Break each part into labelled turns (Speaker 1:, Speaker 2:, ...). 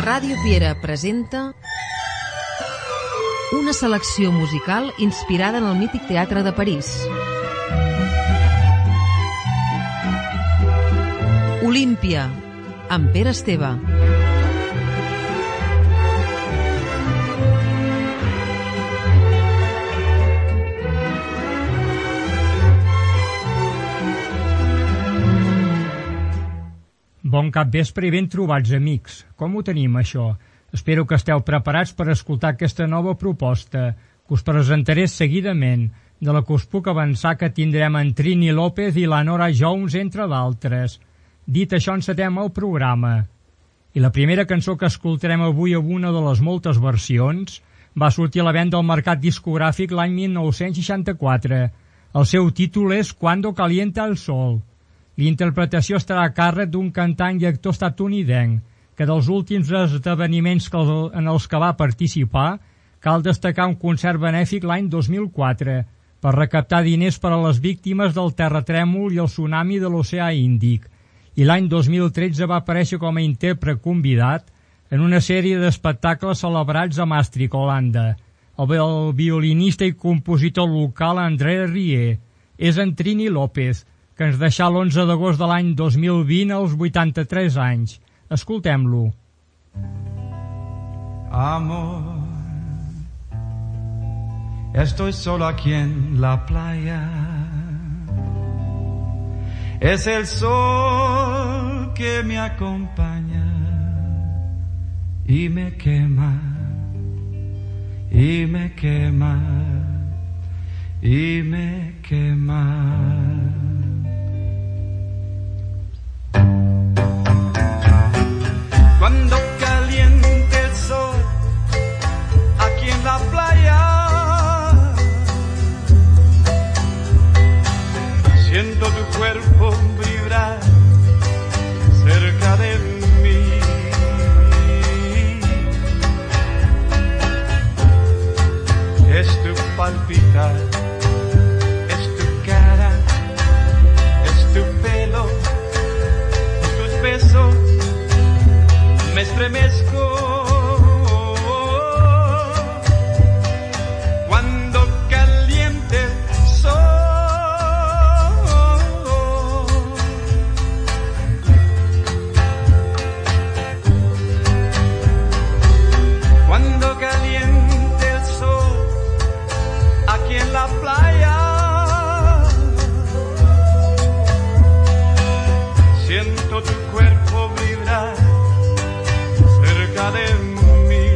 Speaker 1: Ràdio Piera presenta una selecció musical inspirada en el mític teatre de París. Olímpia, amb Pere Esteve.
Speaker 2: Bon capvespre i ben trobats, amics. Com ho tenim, això? Espero que esteu preparats per escoltar aquesta nova proposta, que us presentaré seguidament, de la que us puc avançar que tindrem en Trini López i la Nora Jones, entre d'altres. Dit això, encetem el programa. I la primera cançó que escoltarem avui amb una de les moltes versions va sortir a la venda al mercat discogràfic l'any 1964. El seu títol és Cuando calienta el sol. L'interpretació estarà a càrrec d'un cantant i actor estatunidenc, que dels últims esdeveniments en els que va participar cal destacar un concert benèfic l'any 2004 per recaptar diners per a les víctimes del terratrèmol i el tsunami de l'oceà Índic, i l'any 2013 va aparèixer com a intèrpret convidat en una sèrie d'espectacles celebrats a Maastricht, Holanda. El violinista i compositor local André Rieu és en Trini López, que ens deixà l'11 d'agost de l'any 2020 als 83 anys. Escoltem-lo.
Speaker 3: Amor, estoy solo aquí en la playa. Es el sol que me acompaña y me quema, y me quema, y me quema. Cuando caliente el sol aquí en la playa, siento tu cuerpo vibrar cerca de mí. Es tu palpitar, es tu cara, es tu pelo, tus besos. Me estremezco cuando caliente el sol. Cuando caliente el sol aquí en la playa, siento tu cuerpo vibrar cerca de mí.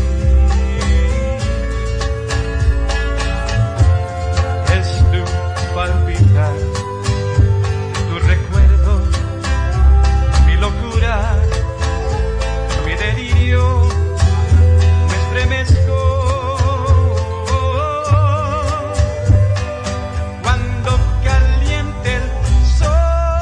Speaker 3: Es tu palpitar, tu recuerdo, mi locura, mi delirio, me estremezco cuando caliente el sol.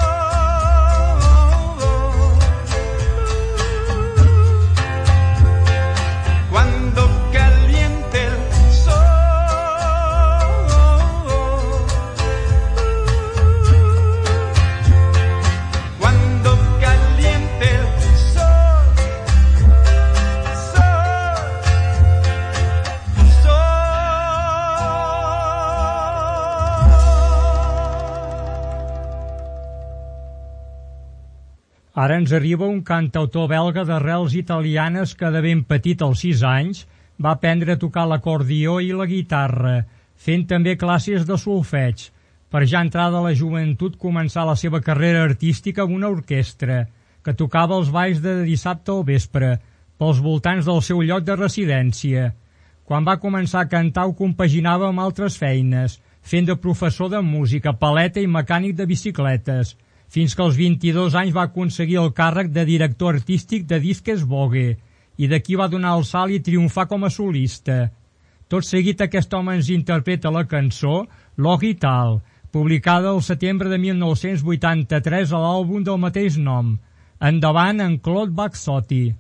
Speaker 2: Ara ens arriba un cantautor belga d'arrels italianes que de ben petit, als 6 anys, va aprendre a tocar l'acordió i la guitarra, fent també classes de solfeig, per ja entrada a la joventut començar la seva carrera artística amb una orquestra, que tocava els balls de dissabte al vespre, pels voltants del seu lloc de residència. Quan va començar a cantar ho compaginava amb altres feines, fent de professor de música, paleta i mecànic de bicicletes, fins que als 22 anys va aconseguir el càrrec de director artístic de Disques Vogue, i d'aquí va donar el salt i triomfar com a solista. Tot seguit aquest home ens interpreta la cançó L'Hôpital, publicada el setembre de 1983 a l'àlbum del mateix nom. Endavant, en Claude Baxotti.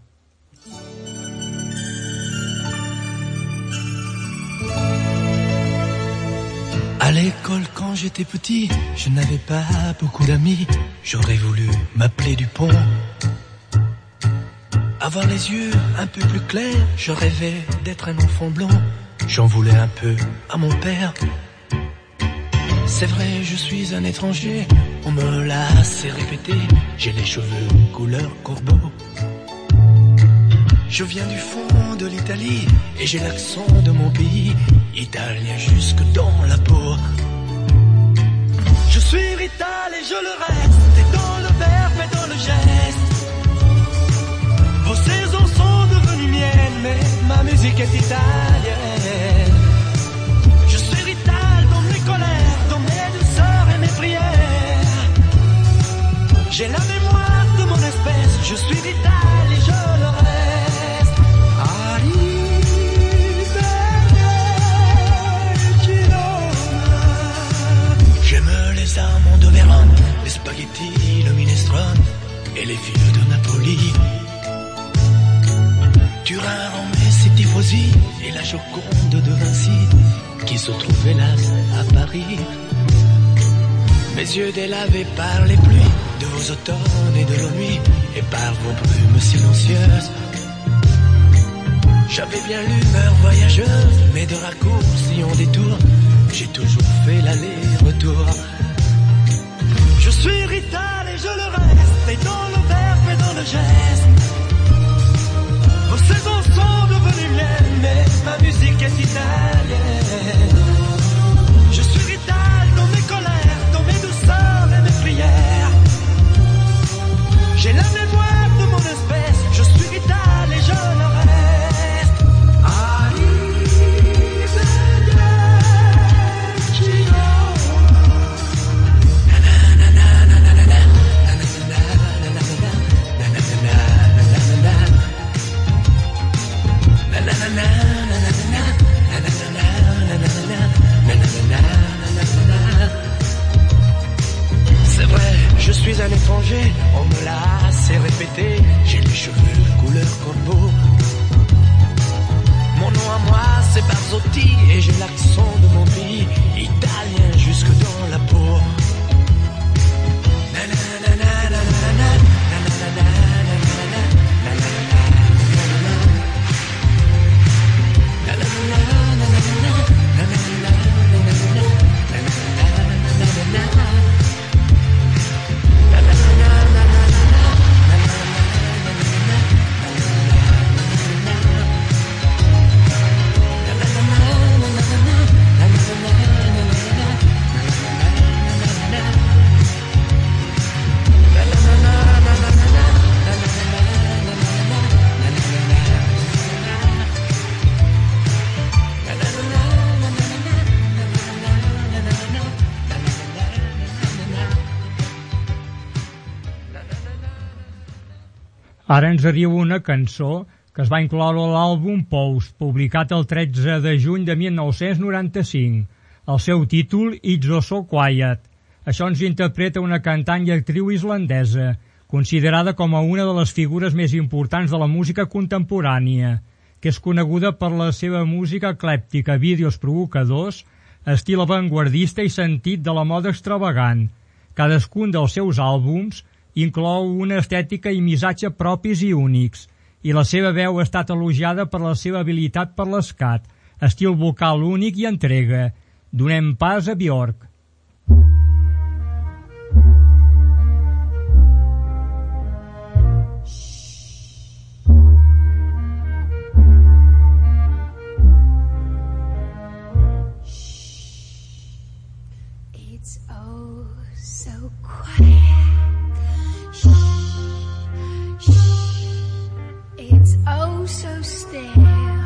Speaker 4: À l'école, quand j'étais petit, je n'avais pas beaucoup d'amis. J'aurais voulu m'appeler Dupont, Avoir les yeux un peu plus clairs, je rêvais d'être un enfant blond. J'en voulais un peu à mon père. C'est vrai, je suis un étranger, on me l'a assez répété. J'ai les cheveux couleur corbeau. Je viens du fond de l'Italie et j'ai l'accent de mon pays, italien jusque dans la peau. Je suis rital et je le reste, et dans le verbe et dans le geste. Vos saisons sont devenues miennes, mais ma musique est italienne. Je suis rital dans mes colères, dans mes douceurs et mes prières. J'ai la mémoire de mon espèce, je suis rital et je le reste. J'aime les amandes de Vérone, les spaghettis, le minestrone et les villes de Napoli. Turin, Rome, ses tifosi et la Joconde de Vinci qui se trouvait là à Paris. Mes yeux délavés par les pluies de vos automnes et de nos nuits et par vos brumes silencieuses. J'avais bien l'humeur voyageuse, mais de raccourcis en détour, j'ai toujours fait l'aller-retour. Je suis rital et je le reste, et dans le verbe et dans le geste. Vos saisons sont devenues miennes, mais ma musique est italienne. Je suis rital dans mes colères, dans mes douceurs et mes prières. J'ai la mémoire de mon espèce, je suis rital et je le reste. C'est vrai, je suis un étranger, on me l'a assez répété. J'ai les cheveux couleur corbeau. Mon nom à moi c'est Barzotti et j'ai l'accent de mon pays, italien jusque dans la peau.
Speaker 2: Ara ens arriba una cançó que es va incloure a l'àlbum Post, publicat el 13 de juny de 1995. El seu títol, It's Oh So Quiet. Això ens interpreta una cantant i actriu islandesa, considerada com a una de les figures més importants de la música contemporània, que és coneguda per la seva música eclèptica, vídeos provocadors, estil avantguardista i sentit de la moda extravagant. Cadascun dels seus àlbums inclou una estètica i missatge propis i únics, i la seva veu ha estat elogiada per la seva habilitat per l'escat, estil vocal únic i entrega. Donem pas a Björk.
Speaker 5: It's oh so quiet. It's oh so still.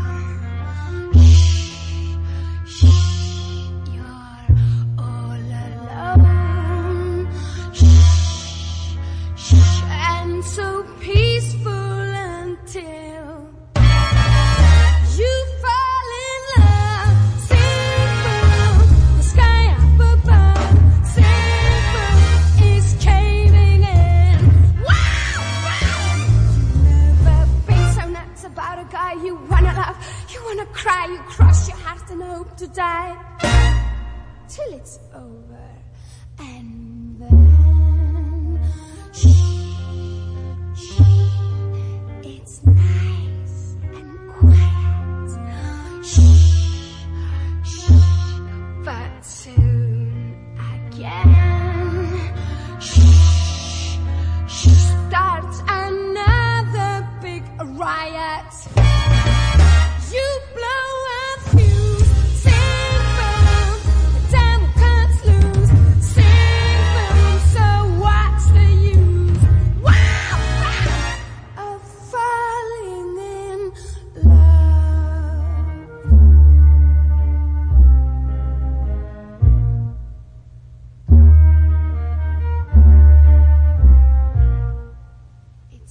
Speaker 5: Shh, shh, you're all alone. Shh, shh, and so peaceful until you fall in love. Sing through the sky up above. Sing through is caving in. Wow, wow. Never been so nuts about a guy you wanna love. You wanna cry, you cross your heart and hope to die till it's over. And then shh, shh, it's not.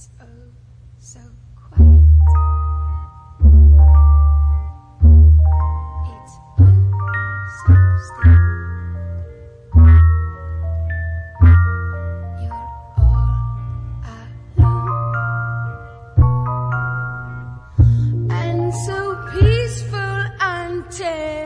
Speaker 5: it's oh so quiet. It's oh so still. You're all alone and so peaceful until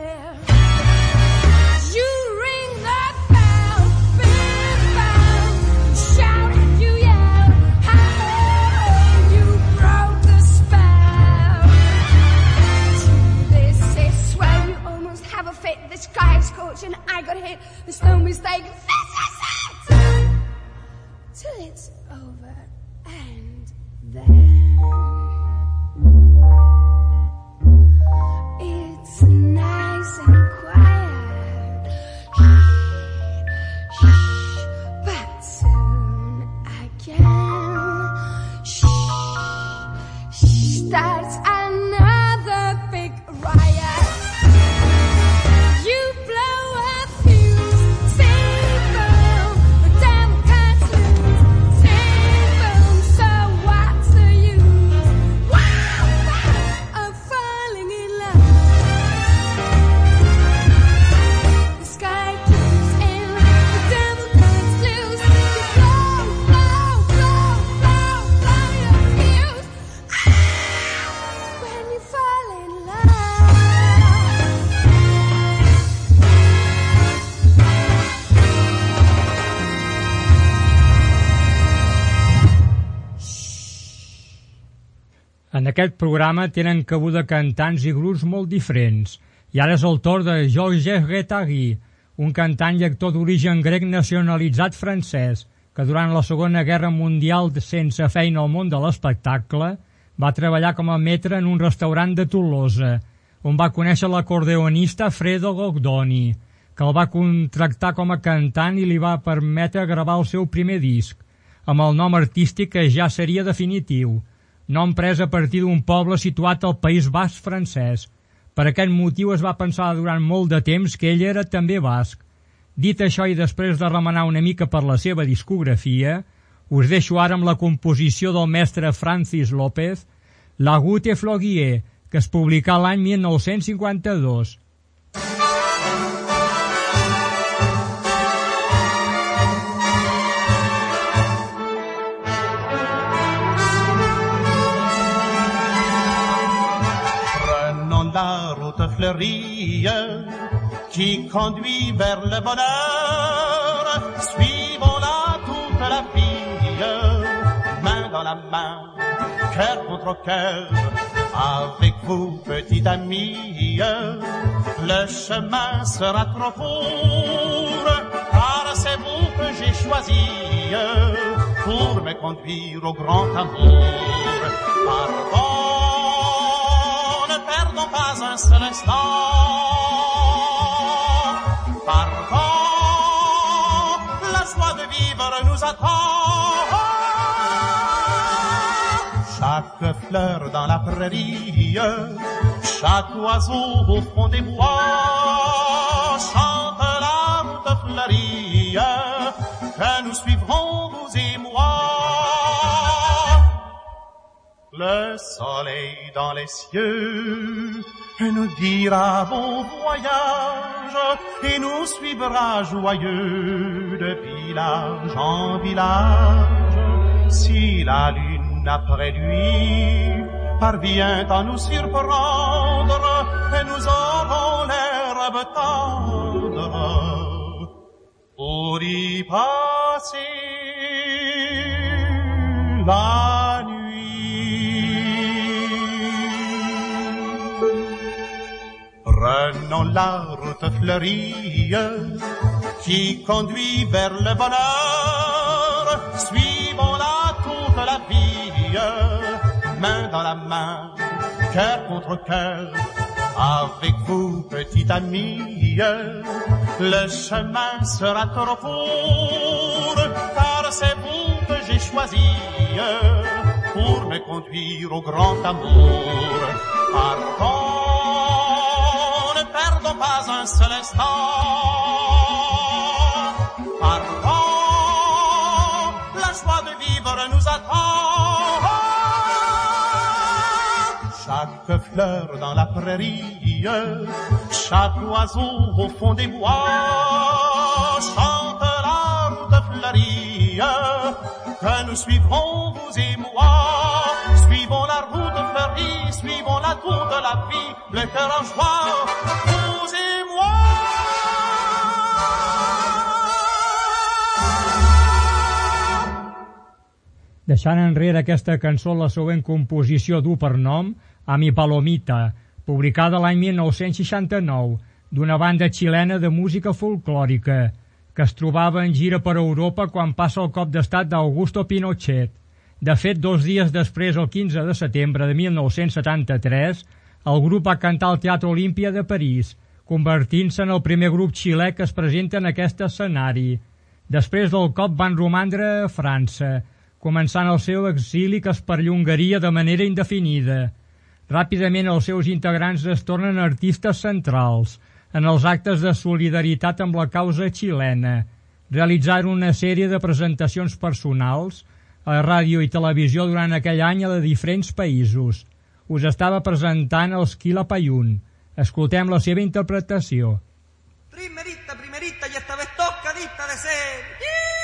Speaker 5: and I got hit. There's no mistake. This is it! Till it's over and then it's nice and quiet. Shh, shh, but soon again, shh, shh, starts another big riot.
Speaker 2: En aquest programa tenen cabuda cantants i grups molt diferents. I ara és el torn de Georges Guettari, un cantant i actor d'origen grec nacionalitzat francès, que durant la Segona Guerra Mundial, sense feina al món de l'espectacle, va treballar com a maître en un restaurant de Tolosa, on va conèixer l'acordeonista Fredo Gogdoni, que el va contractar com a cantant i li va permetre gravar el seu primer disc, amb el nom artístic que ja seria definitiu, nom pres a partir d'un poble situat al País Basc francès. Per aquest motiu es va pensar durant molt de temps que ell era també basc. Dit això i després de remenar una mica per la seva discografia, us deixo ara amb la composició del mestre Francis López, La Goutte Flogier, que es publicà l'any 1952.
Speaker 6: La route fleurie qui conduit vers le bonheur, suivons-la toute la vie, main dans la main, cœur contre cœur, avec vous petite amie, le chemin sera trop court, car c'est vous que j'ai choisi pour me conduire au grand amour. Pardon, perdons pas un seul instant. Pardon, la joie de vivre nous attend. Chaque fleur dans la prairie, chaque oiseau au fond des bois, chante la route fleurie que nous suivrons, vous et moi. Le soleil dans les cieux nous dira bon voyage et nous suivra joyeux de village en village. Si la lune après lui parvient à nous surprendre, nous aurons l'herbe tendre pour y passer la nuit. Prenons la route fleurie qui conduit vers le bonheur. Suivons-la toute la vie, main dans la main, cœur contre cœur. Avec vous, petite amie, le chemin sera trop court, car c'est vous que j'ai choisi pour me conduire au grand amour. Pardon, perdons pas un seul instant. Pardon, la joie de vivre nous attend. chaque fleur dans la prairie, chaque oiseau au fond des bois chante la route fleurie que nous suivrons, vous et moi. Suivons la route fleurie, suivons la tour de la vie, le cœur en joie, vous et moi.
Speaker 2: Deixant enrere aquesta cançó, la següent composició du per nom A mi Palomita, publicada l'any 1969, d'una banda xilena de música folclòrica, que es trobava en gira per Europa quan passa el cop d'estat d'Augusto Pinochet. De fet, 2 dies després, el 15 de setembre de 1973, el grup va cantar al Teatre Olímpia de París, convertint-se en el primer grup xilè que es presenta en aquest escenari. Després del cop van romandre a França, començant el seu exili que es perllongaria de manera indefinida. Ràpidament els seus integrants es tornen artistes centrals en els actes de solidaritat amb la causa xilena, realitzant una sèrie de presentacions personals a ràdio i televisió durant aquell any a diferents països. Us estava presentant els Quilapayún. Escoltem la seva interpretació.
Speaker 7: Primerita, primerita, y esta vez tocadita de ser.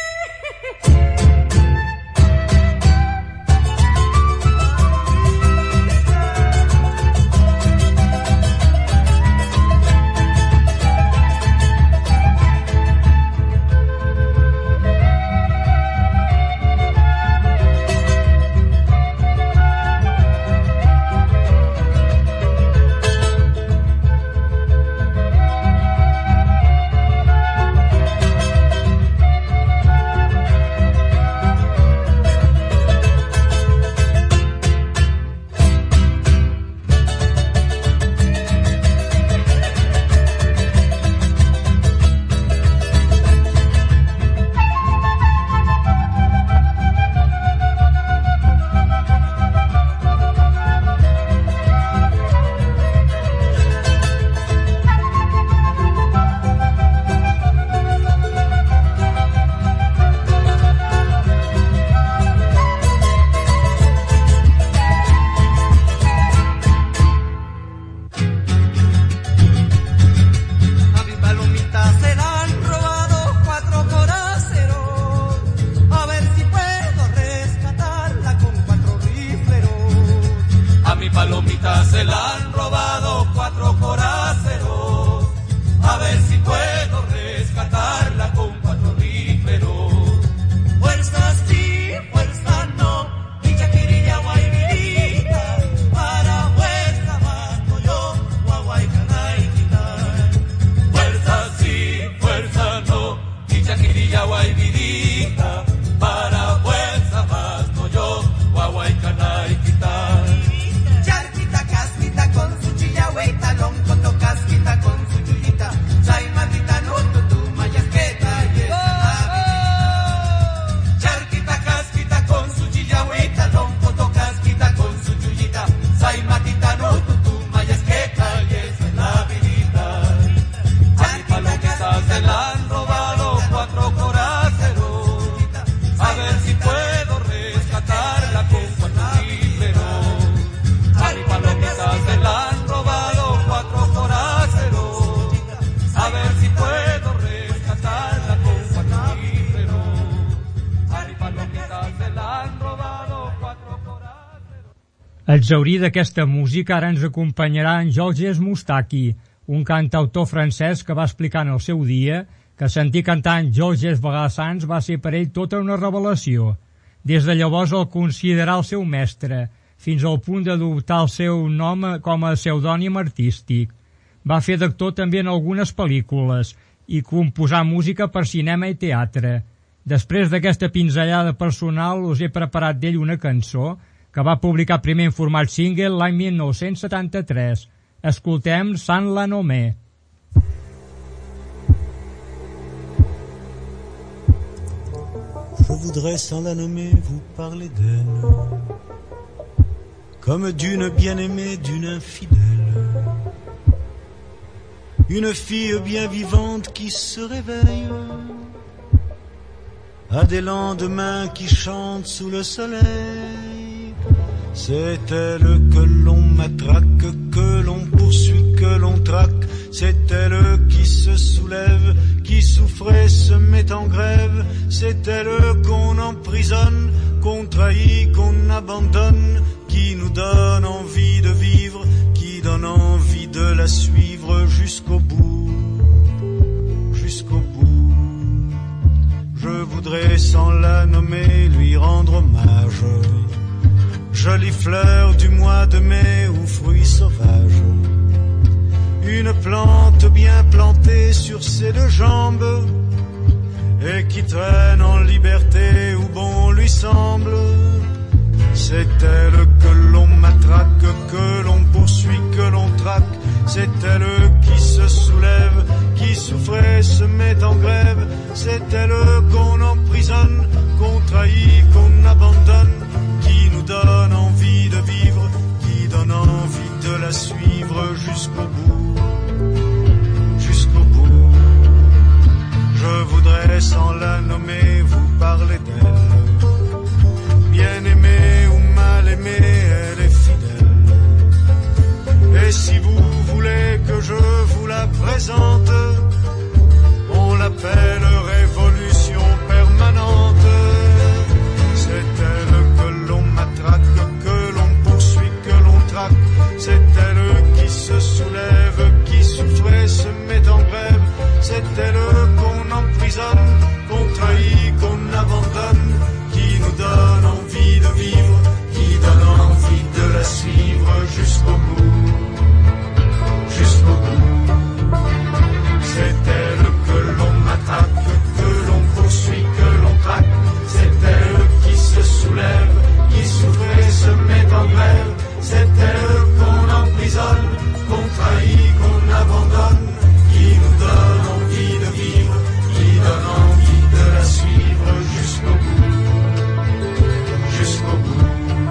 Speaker 2: Exhaurit d'aquesta música, ara ens acompanyarà en Georges Moustaki, un cantautor francès que va explicar en el seu dia que sentir cantar en Georges Brassens va ser per ell tota una revelació. Des de llavors el considerà el seu mestre, fins al punt d'adoptar el seu nom com a pseudònim artístic. Va fer d'actor també en algunes pel·lícules i composar música per cinema i teatre. Després d'aquesta pinzellada personal us he preparat d'ell una cançó que va publicar primer en format single l'any 1973. Escoltem Sans la nommer.
Speaker 8: Je voudrais sans la nommer vous parler d'elle, comme d'une bien-aimée, d'une infidèle, une fille bien vivante qui se réveille à des lendemains qui chantent sous le soleil. C'est elle que l'on matraque, que l'on poursuit, que l'on traque. C'est elle qui se soulève, qui souffrait, se met en grève. C'est elle qu'on emprisonne, qu'on trahit, qu'on abandonne, qui nous donne envie de vivre, qui donne envie de la suivre jusqu'au bout, jusqu'au bout. Je voudrais sans la nommer lui rendre hommage. Jolie fleur du mois de mai ou fruit sauvage. Une plante bien plantée sur ses deux jambes et qui traîne en liberté où bon lui semble. C'est elle que l'on matraque, que l'on poursuit, que l'on traque. C'est elle qui se soulève, qui souffrait, se met en grève. C'est elle qu'on emprisonne, qu'on trahit, qu'on abandonne, qui nous donne envie de vivre, qui donne envie de la suivre jusqu'au bout, jusqu'au bout. Je voudrais sans la nommer vous parler d'elle. Bien aimée ou mal aimée, elle est fidèle. Et si vous voulez que je vous la présente, on l'appelle révolution permanente. C'est elle que l'on matraque, que l'on poursuit, que l'on traque. C'est elle qui se soulève, qui souffrait, se met en grève. C'est elle qu'on emprisonne, qu'on trahit, qu'on abandonne, qui nous donne envie de vivre, qui donne envie de la suivre jusqu'au bout, jusqu'au bout. C'est elle que l'on matraque, que l'on poursuit, que l'on traque. C'est elle qui se soulève, qui souffre et se met en grève. C'est elle qu'on emprisonne, qu'on trahit, qu'on abandonne, qui nous donne envie de vivre, qui donne envie de la suivre jusqu'au bout, jusqu'au bout,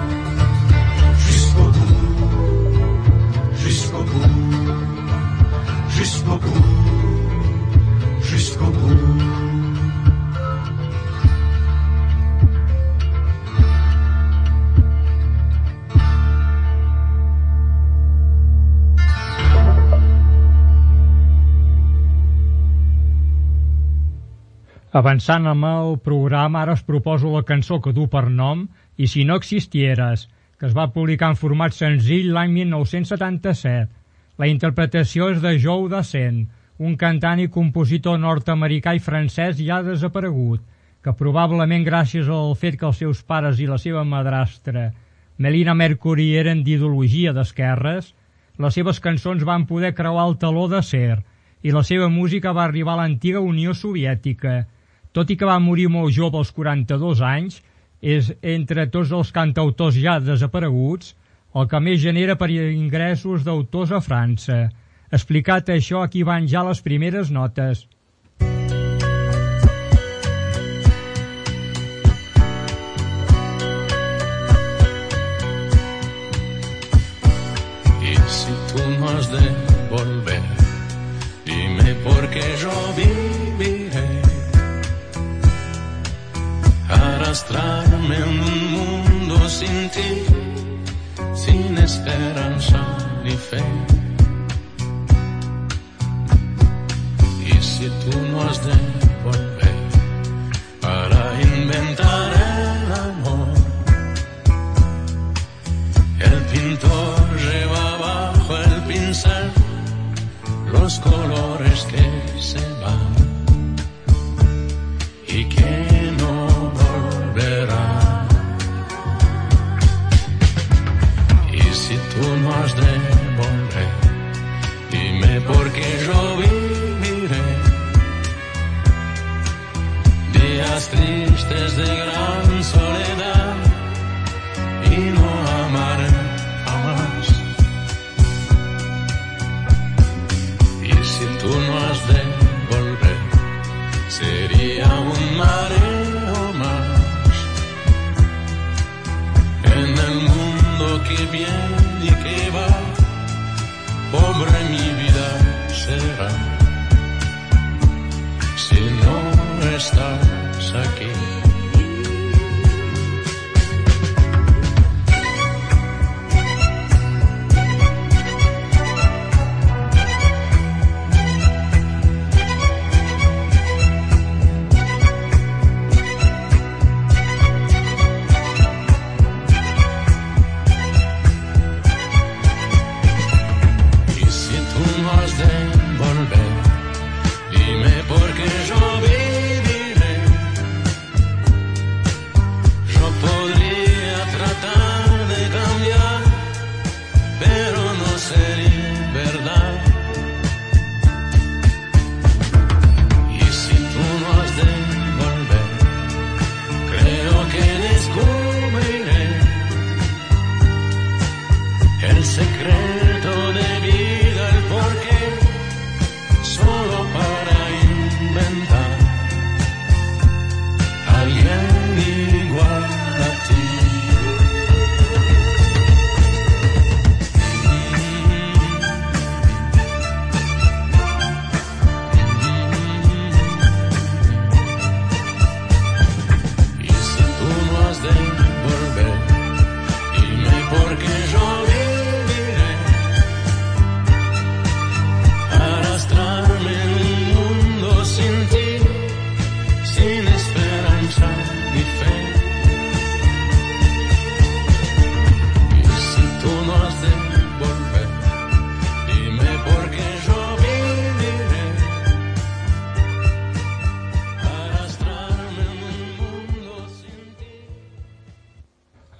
Speaker 8: jusqu'au bout, jusqu'au bout, jusqu'au bout, jusqu'au bout.
Speaker 2: Avançant amb el programa, ara us proposo la cançó que du per nom I si no existieres, que es va publicar en format senzill l'any 1977. La interpretació és de Joe Dassin, un cantant i compositor nord-americà i francès ja desaparegut, que probablement gràcies al fet que els seus pares i la seva madrastra, Melina Mercury, eren d'ideologia d'esquerres, les seves cançons van poder creuar el teló d'acer i la seva música va arribar a l'antiga Unió Soviètica. Tot i que va morir molt jove als 42 anys, és entre tots els cantautors ja desapareguts el que més genera per ingressos d'autors a França. Explicat això, aquí van ja les primeres notes.
Speaker 9: Y si tú no has de volver, dime por qué yo viviré arrastrarme en un mundo sin ti, sin esperanza ni fe. Y si tú no has de volver para inventar el amor, el pintor lleva bajo el pincel los colores que se van y que no volverán. Y si tú no has de volver, dime por qué yo viviré días tristes de gran soledad y no amaré jamás. Y si tú no has de volver, sería un mareo más en el mundo que viene y que va. Pobre mi vida será si no estás aquí.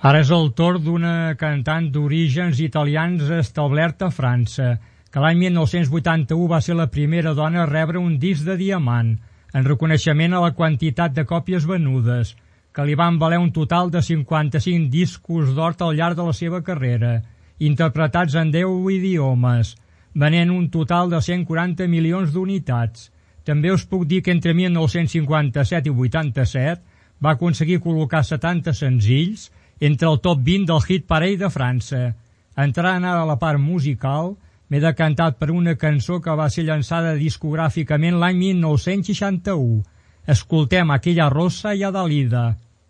Speaker 2: Ara és el torn d'una cantant d'orígens italians establerta a França, que l'any 1981 va ser la primera dona a rebre un disc de diamant, en reconeixement a la quantitat de còpies venudes, que li van valer un total de 55 discos d'or al llarg de la seva carrera, interpretats en 10 idiomes, venent un total de 140 milions d'unitats. També us puc dir que entre 1957 i 87 va aconseguir col·locar 70 senzills entre el top 20 del Hit Parade de França. Entrant ara a la part musical, m'he decantat per una cançó que va ser llançada discogràficament l'any 1961. Escoltem Aquella rosa i Adalida.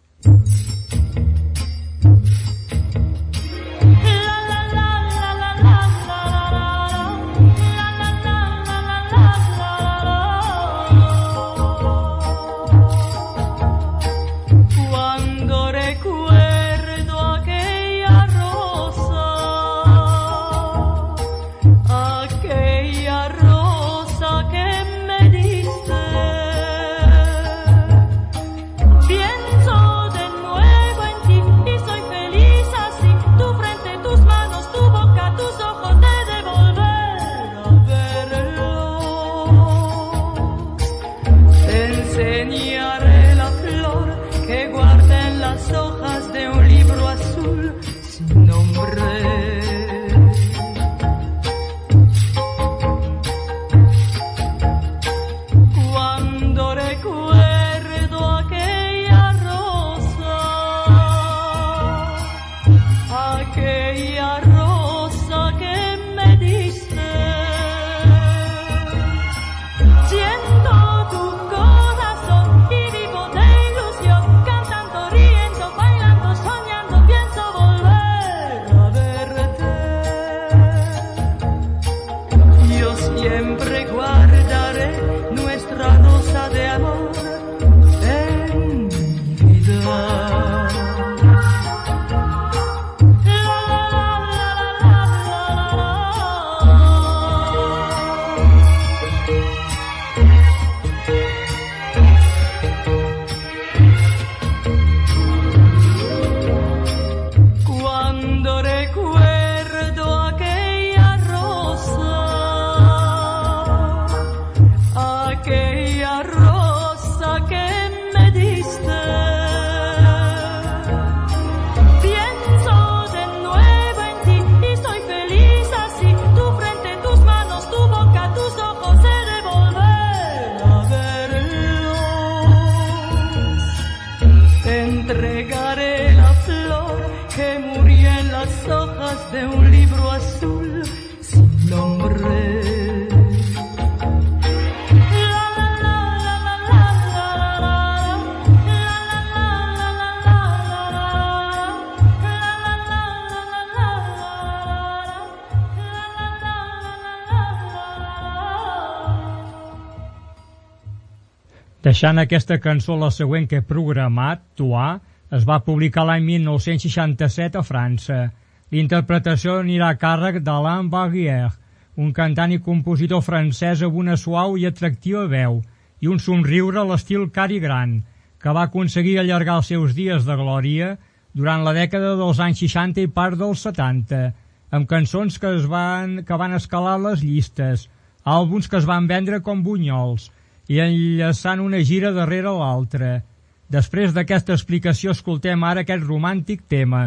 Speaker 2: Deixant aquesta cançó, la següent que he programat, Toi, es va publicar l'any 1967 a França. L'interpretació anirà a càrrec d'Alain Barrière, un cantant i compositor francès amb una suau i atractiva veu i un somriure a l'estil Cary Grant, que va aconseguir allargar els seus dies de glòria durant la dècada dels anys 60 i part dels 70, amb cançons que van escalar les llistes, àlbums que es van vendre com bunyols, i enllaçant una gira darrere l'altra. Després d'aquesta explicació escoltem ara aquest romàntic tema.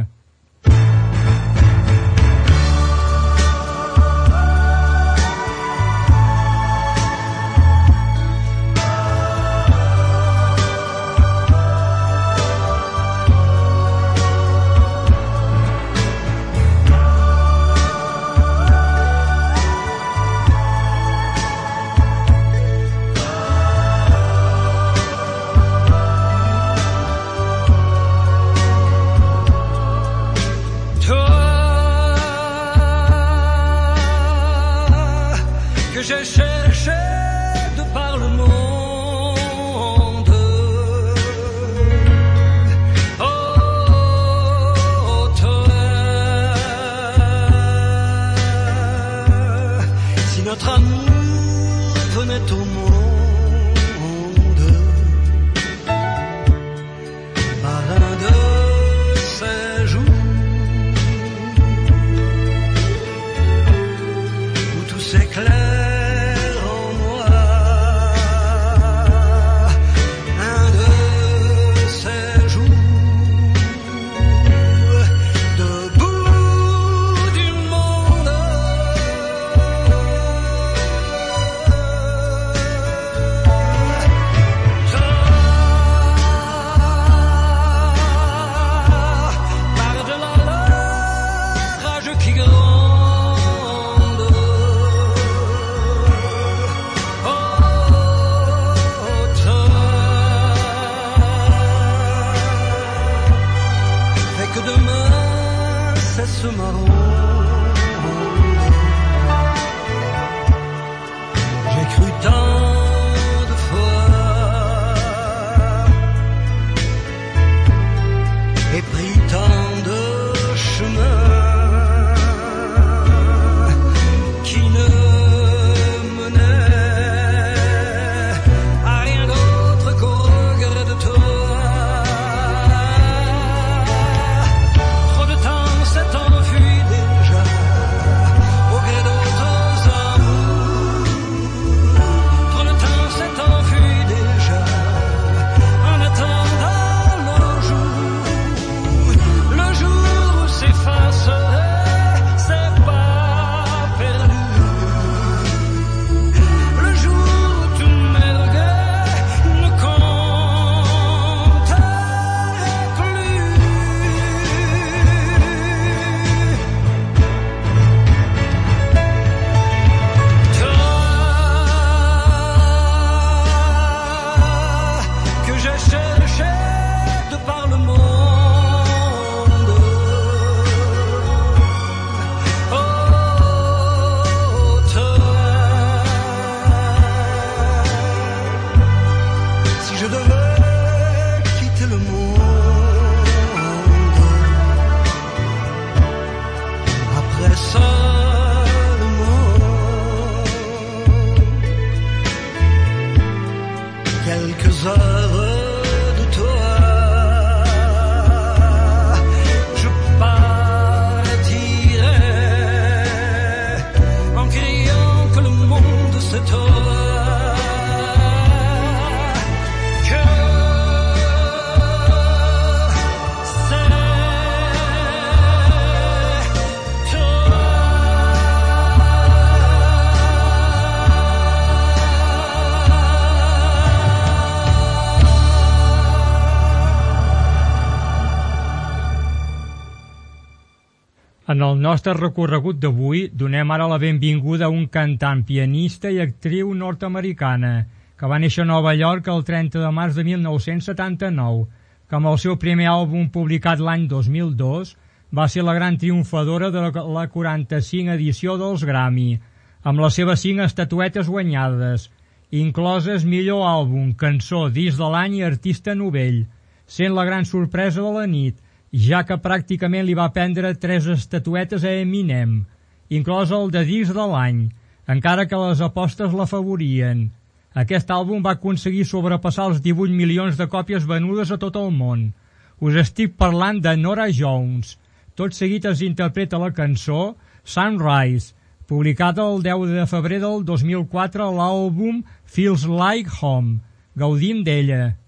Speaker 4: J'ai cherché de par le monde. Oh, toi, si notre amour venait au monde par un de ces jours princesse marron. J'ai cru tant de fois et pris tant de chemins qui ne menaient à rien d'autre qu'au regret de toi. Trop de temps s'est enfui déjà au gré d'autres amours. Trop de temps s'est enfui déjà en attendant le jour où s'effacerait ces pas perdus, le jour où tous mes regrets ne compteraient plus. Toi que j'ai cherché de par le monde, oh toi, si je devais quitter le monde après seulement quelques heures de toi, je partirais en criant que le monde c'est toi, que c'est toi.
Speaker 2: En el nostre recorregut d'avui donem ara la benvinguda a un cantant, pianista i actriu nord-americana que va néixer a Nova York el 30 de març de 1979, que amb el seu primer àlbum publicat l'any 2002 va ser la gran triomfadora de la 45 edició dels Grammy, amb les seves 5 estatuetes guanyades, incloses millor àlbum, cançó, disc de l'any i artista novell, sent la gran sorpresa de la nit, ja que pràcticament li va prendre 3 estatuetes a Eminem, inclòs el de disc de l'any, encara que les apostes l'afavorien. Aquest àlbum va aconseguir sobrepassar els 18 milions de còpies venudes a tot el món. Us estic parlant de Norah Jones. Tot seguit es interpreta la cançó Sunrise, publicada el 10 de febrer del 2004 a l'àlbum Feels Like Home. Gaudim d'ella.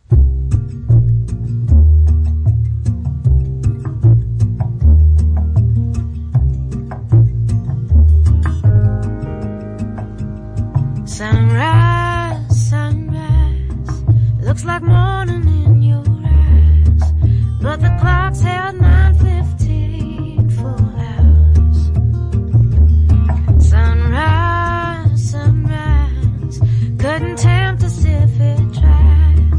Speaker 10: Sunrise, sunrise, looks like morning in your eyes, but the clock's held 9:15 full hours. Sunrise, sunrise, couldn't tempt us if it tried.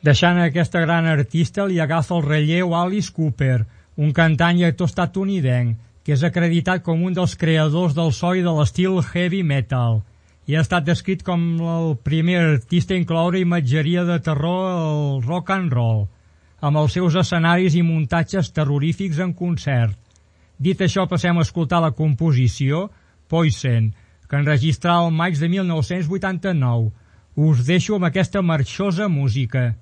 Speaker 2: Deixant aquesta gran artista li agafa el relleu Alice Cooper, un cantant i actor estatunidenc, que és acreditat com un dels creadors del so i de l'estil heavy metal, i ha estat descrit com el primer artista a incloure imatgeria de terror al rock and roll, amb els seus escenaris i muntatges terrorífics en concert. Dit això, passem a escoltar la composició Poison, que enregistrà el maig de 1989. Us deixo amb aquesta marxosa música.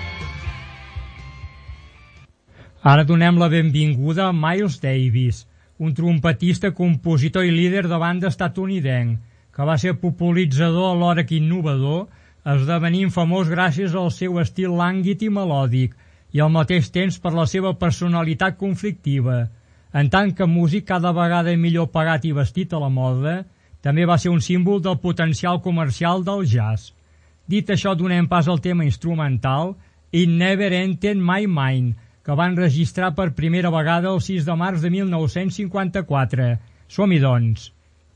Speaker 2: Ara donem la benvinguda a Miles Davis, un trompetista, compositor i líder de banda estatunidenc, que va ser popularitzador alhora que innovador, esdevenint famós gràcies al seu estil lànguid i melòdic i al mateix temps per la seva personalitat conflictiva. En tant que músic cada vegada millor pagat i vestit a la moda, també va ser un símbol del potencial comercial del jazz. Dit això, donem pas al tema instrumental It Never Entered My Mind, que van registrar per primera vegada el 6 de març de 1954. Som-hi, doncs.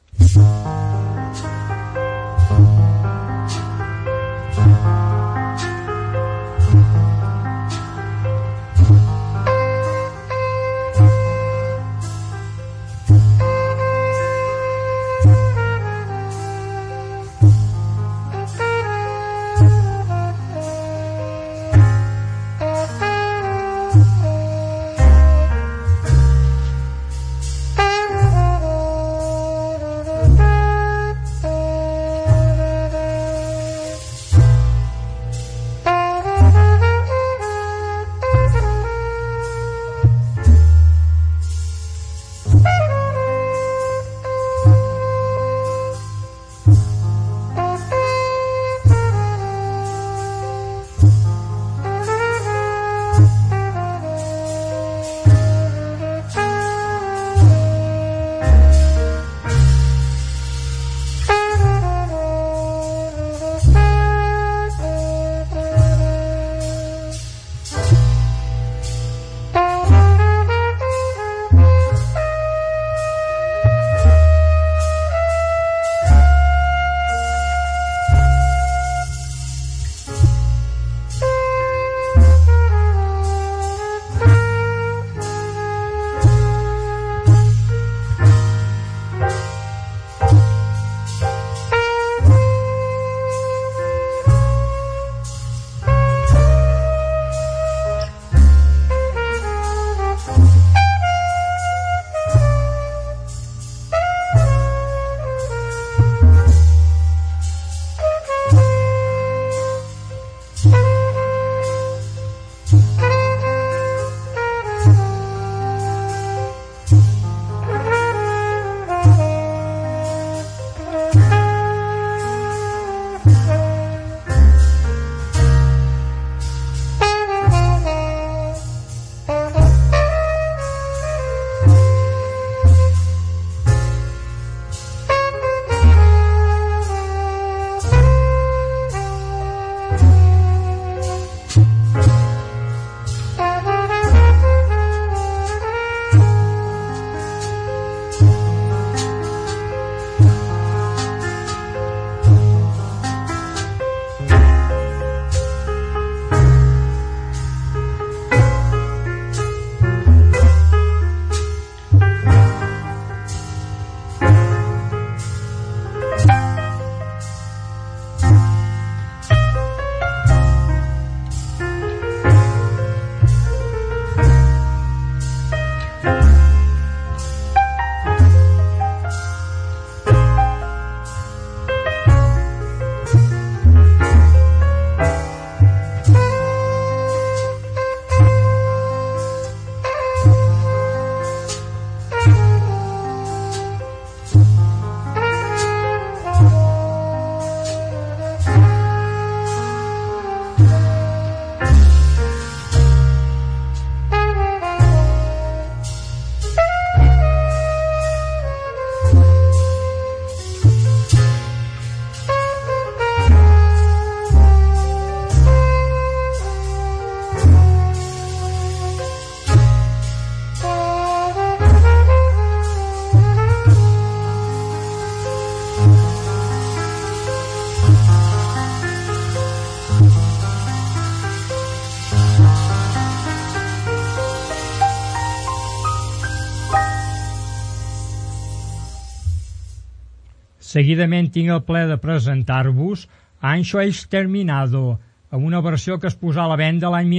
Speaker 2: Seguidament tinc el plaer de presentar-vos Ancho Exterminado, amb una versió que es posà a la venda l'any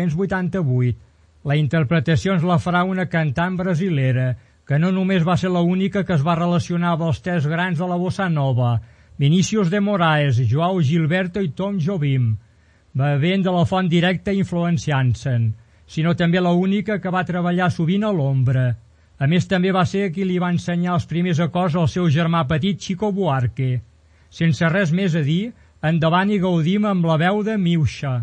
Speaker 2: 1988. La interpretació ens la farà una cantant brasilera, que no només va ser l'única que es va relacionar amb els tres grans de la bossa nova, Vinícius de Moraes, Joao Gilberto i Tom Jobim, bevent de la font directa influenciant-se'n, sinó també l'única que va treballar sovint a l'ombra. A més, també va ser qui li va ensenyar els primers acords al seu germà petit Chico Buarque. Sense res més a dir, endavant i gaudim amb la veu de Miúcha.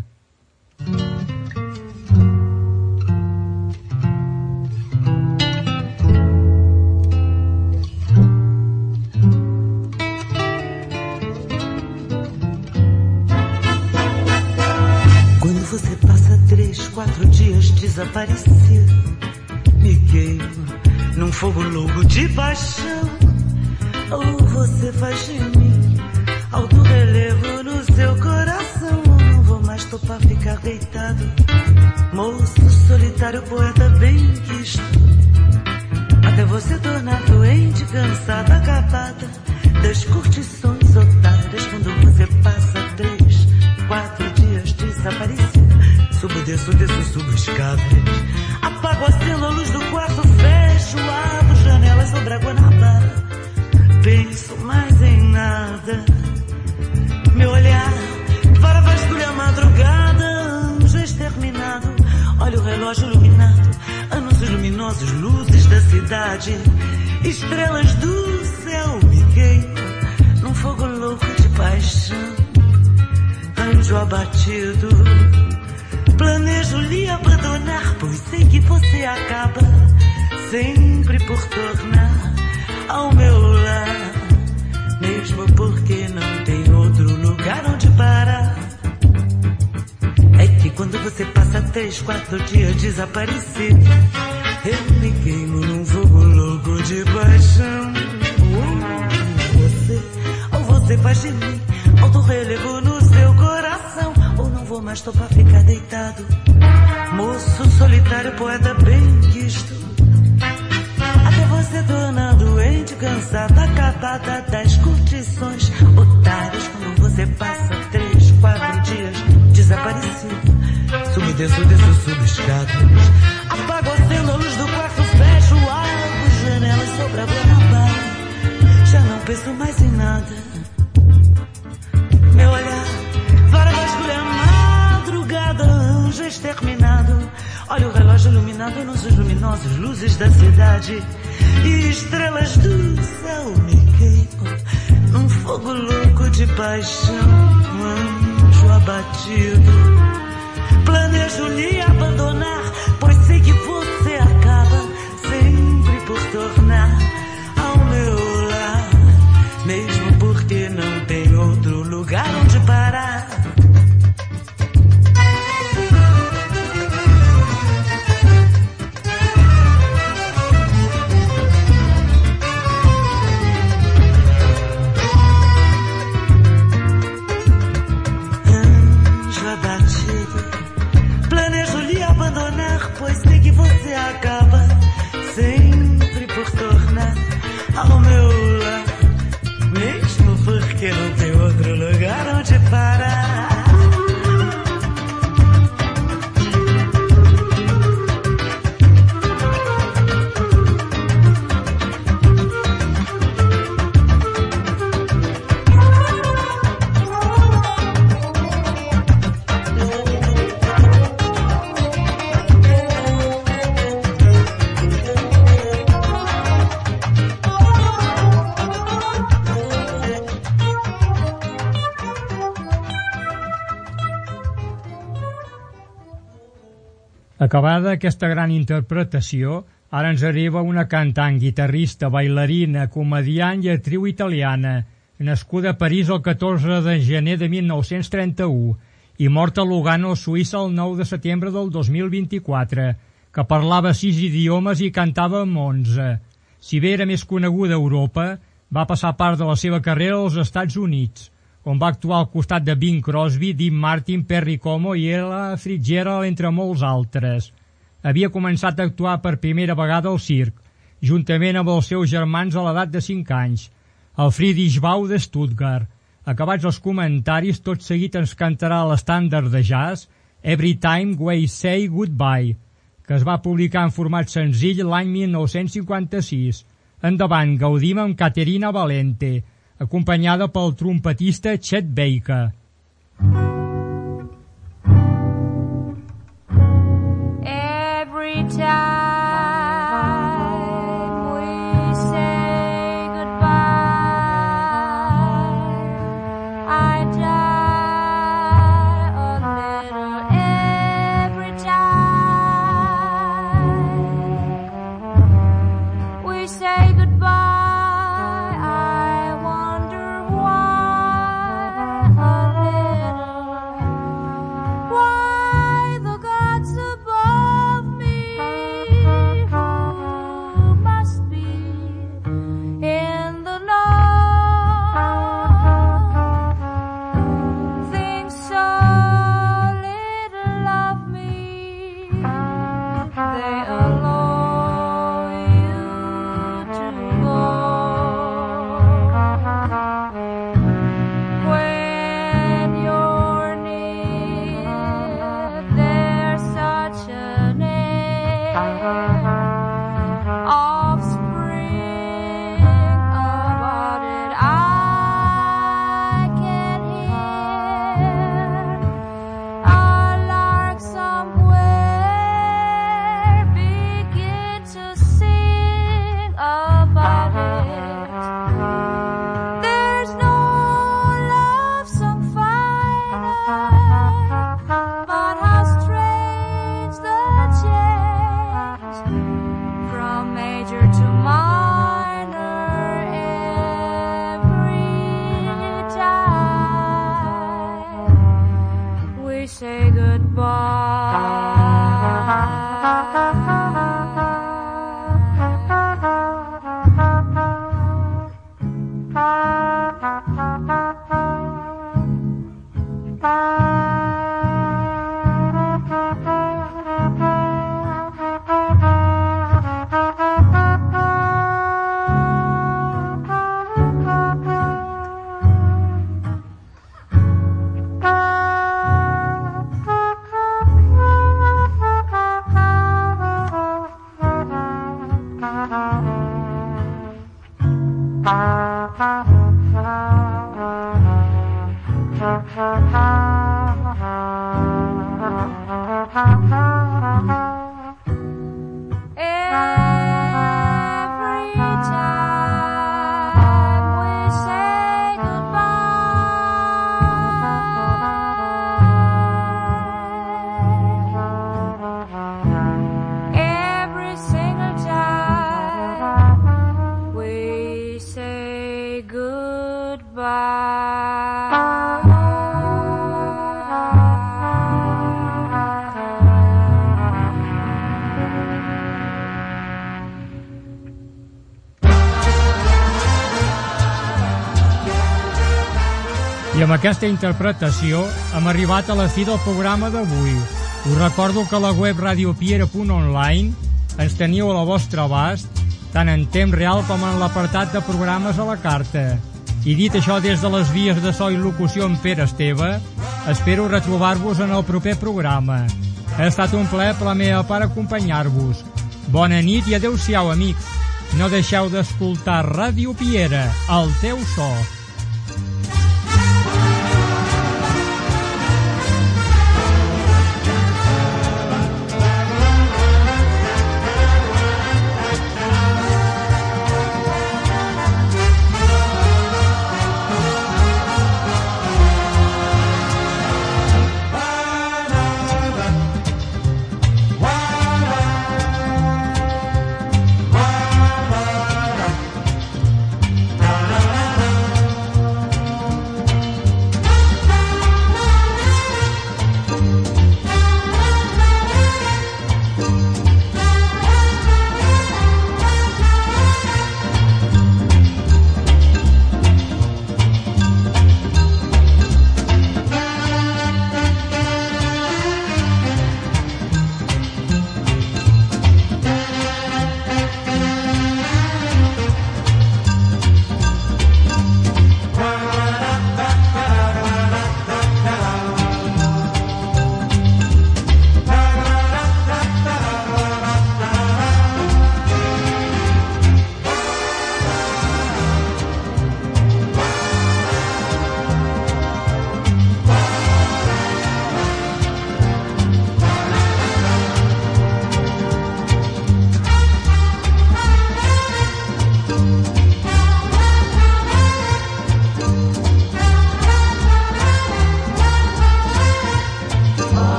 Speaker 11: Quando você passa 3, 4 dias desaparecido, me queimo num fogo louco de paixão. Ou você faz de mim alto relevo no seu coração. Eu não vou mais topar ficar deitado, moço solitário, poeta bem quisto, até você tornar doente, cansada, acabada das curtições otárias. Quando você passa 3, 4 dias desaparecida, subo, desço, subo escadas, apago, acendo a luz do quarto, fecho, abro janelas sobre a Guanabara, penso mais em nada. Meu olhar para vasculhar a madrugada, anjo exterminado, olha o relógio iluminado, anúncios luminosos, luzes da cidade, estrelas do céu, me queimo num fogo louco de paixão. Anjo abatido, planejo lhe abandonar, pois sei que você acaba sempre por tornar ao meu lar, mesmo porque não tem outro lugar onde parar. É que quando você passa 3, 4 dias desaparecido, eu me queimo num fogo louco de paixão. Ou você faz de mim alto relevo no seu coração, ou não vou mais topar ficar deitado, moço solitário, poeta bem quisto, até você tornar doente, cansada, acabada das curtições otárias. Quando você passa 3, 4 dias desaparecido, subo, desço, subo escadas, apago, acendo a luz do quarto, fecho, abro janelas sobre a Guanabara, já não penso mais em nada. Meu olhar para vasculhar a madrugada, anjo exterminado, olha o relógio iluminado, anúncios luminosos, luzes da cidade, e estrelas do céu, me queimo num fogo louco de paixão. Anjo abatido, planejo lhe abandonar, pois sei que você acaba sempre por tornar ao meu lar, mesmo porque não tem outro lugar onde parar. Anjo abatido, planejo lhe abandonar, pois sei que você acaba sempre por tornar ao meu lar, mesmo porque não tem outro lugar onde parar.
Speaker 2: Acabada aquesta gran interpretació, ara ens arriba una cantant, guitarrista, bailarina, comediant i actriu italiana, nascuda a París el 14 de gener de 1931 i morta a Lugano, Suïssa, el 9 de setembre del 2024, que parlava 6 idiomes i cantava amb 11. Si bé era més coneguda a Europa, va passar part de la seva carrera als Estats Units, on va actuar al costat de Bing Crosby, Dean Martin, Perry Como i Ella Fitzgerald, entre molts altres. Havia començat a actuar per primera vegada al circ, juntament amb els seus germans a l'edat de 5 anys, al Friedrichsbau de Stuttgart. Acabats els comentaris, tot seguit ens cantarà l'estàndard de jazz Every Time We Say Goodbye, que es va publicar en format senzill l'any 1956. Endavant, gaudim amb Caterina Valente, acompanyada pel trompetista Chet Baker.
Speaker 10: Every time
Speaker 2: I amb aquesta interpretació hem arribat a la fi del programa d'avui. Us recordo que a la web radiopiera.online ens teniu a la vostra abast, tant en temps real com en l'apartat de programes a la carta. I dit això des de les vies de so i locució en Pere Esteve, espero retrobar-vos en el proper programa. Ha estat un plaer per la meva part acompanyar-vos. Bona nit i adeu-siau, amics. No deixeu d'escoltar Ràdio Piera, el teu so.